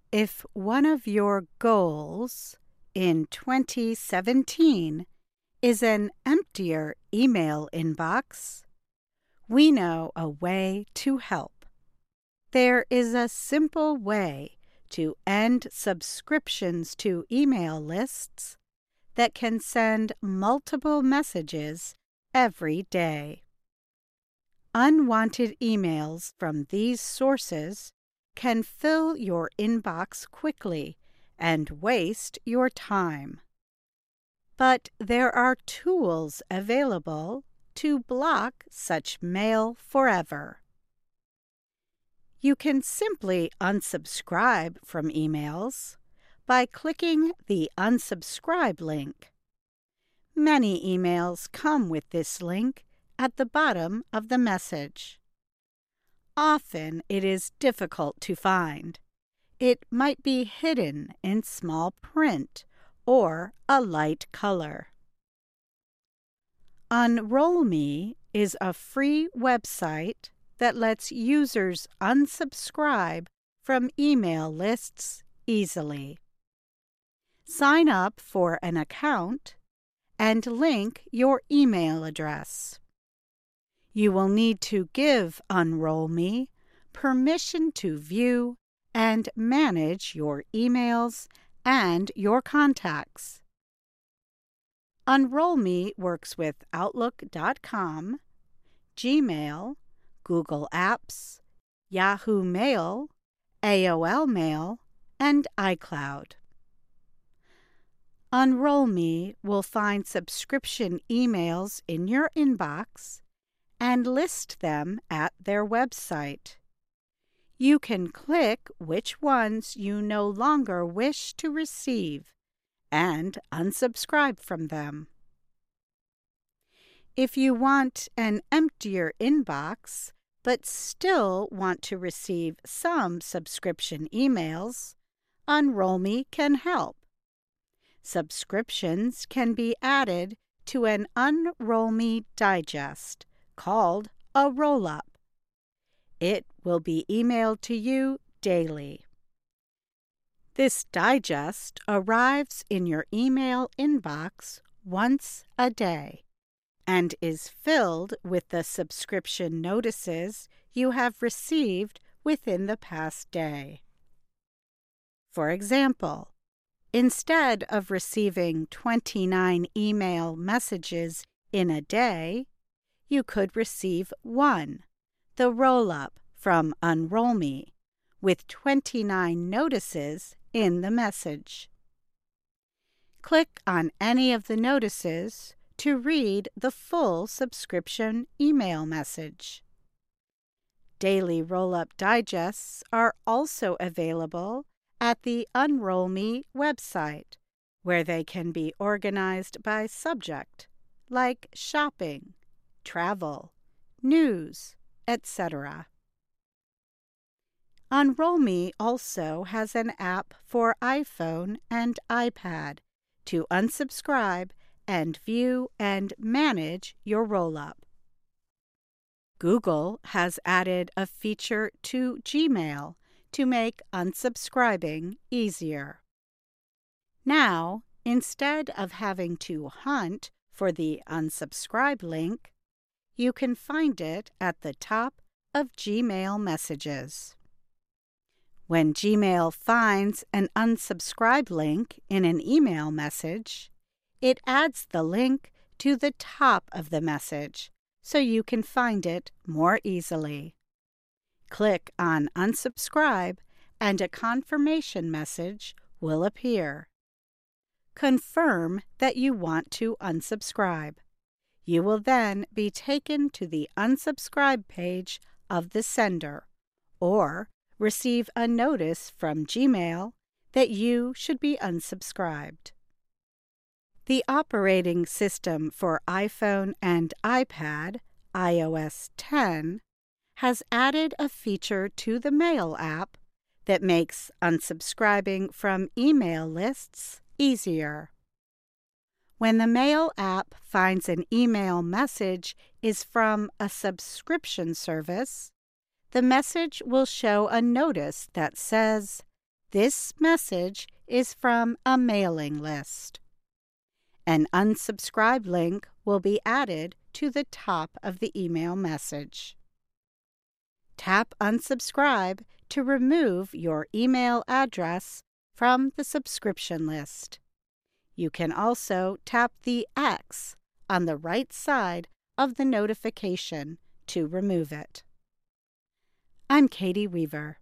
If one of your goals in 2017 is an emptier email inbox, we know a way to help. There is a simple way to end subscriptions to email lists that can send multiple messages every day. Unwanted emails from these sources can fill your inbox quickly and waste your time. But there are tools available to block such mail forever. You can simply unsubscribe from emails by clicking the unsubscribe link. Many emails come with this link at the bottom of the message. Often it is difficult to find. It might be hidden in small print or a light color. Unroll.me is a free website that lets users unsubscribe from email lists easily. Sign up for an account and link your email address. You will need to give Unroll.me permission to view and manage your emails and your contacts. Unroll.me works with Outlook.com, Gmail, Google Apps, Yahoo Mail, AOL Mail, and iCloud. Unroll.me will find subscription emails in your inbox and list them at their website. You can click which ones you no longer wish to receive and unsubscribe from them. If you want an emptier inbox but still want to receive some subscription emails, Unroll.me can help. Subscriptions can be added to an Unroll.me digest called a roll-up. It will be emailed to you daily. This digest arrives in your email inbox once a day and is filled with the subscription notices you have received within the past day. For example, instead of receiving 29 email messages in a day, you could receive one, the roll-up from Unroll.me, with 29 notices in the message. Click on any of the notices to read the full subscription email message. Daily roll-up digests are also available at the Unroll.me website, where they can be organized by subject, like shopping, travel, news, etc. Unroll.me also has an app for iPhone and iPad to unsubscribe and view and manage your roll-up. Google has added a feature to Gmail to make unsubscribing easier. Now, instead of having to hunt for the unsubscribe link, you can find it at the top of Gmail messages. When Gmail finds an unsubscribe link in an email message, it adds the link to the top of the message so you can find it more easily. Click on Unsubscribe and a confirmation message will appear. Confirm that you want to unsubscribe. You will then be taken to the unsubscribe page of the sender, or receive a notice from Gmail that you should be unsubscribed. The operating system for iPhone and iPad, iOS 10, has added a feature to the Mail app that makes unsubscribing from email lists easier. When the Mail app finds an email message is from a subscription service, the message will show a notice that says, This message is from a mailing list. An unsubscribe link will be added to the top of the email message. Tap Unsubscribe to remove your email address from the subscription list. You can also tap the X on the right side of the notification to remove it. I'm Katie Weaver.